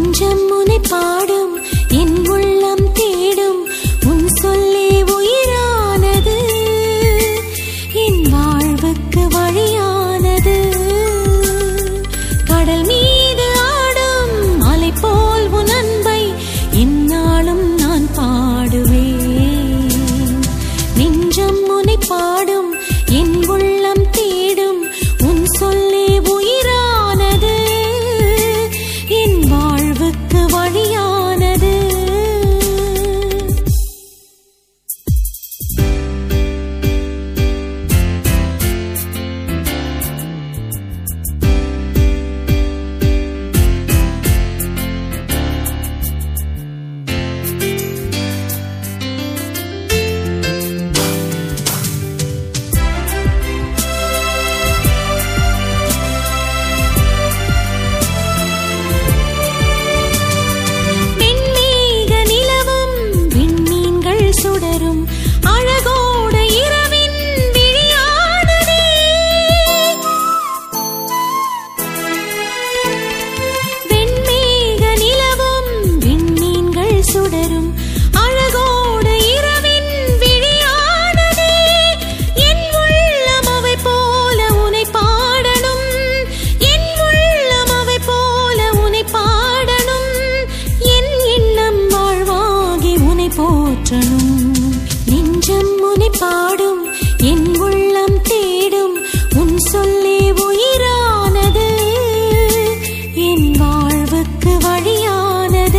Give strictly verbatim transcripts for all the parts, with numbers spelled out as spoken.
நெஞ்சம் உனை பாடும், என் உள்ளம் தேடும், உன் சொல்லே உயிரானது, என் வாழ்வுக்கு வழியானது. கடல் மீது ஆடும் அலை போல் உன் அன்பை எந்நாளும் நான் பாடுவேன். நெஞ்சம் உனை பாடும், என் உள்ளம் தேடும், உன் சொல்லே உயிரானது, என் வாழ்வுக்கு வழியானது. நெஞ்சம் உனை பாடும், என் உள்ளம் தேடும், உன் சொல்லே உயிரானது, என் வாழ்வுக்கு வழியானது.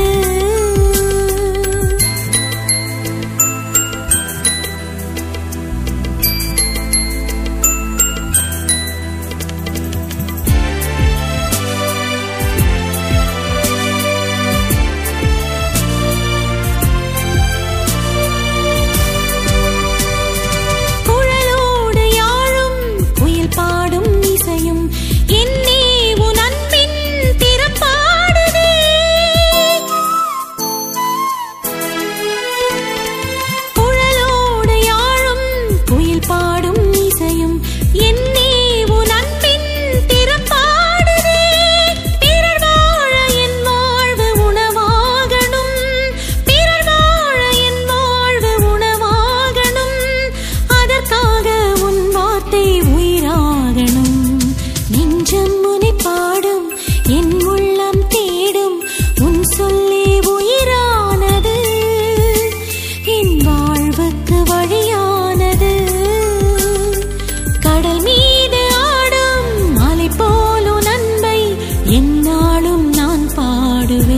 எந்நாளும் நான் பாடுவேன்.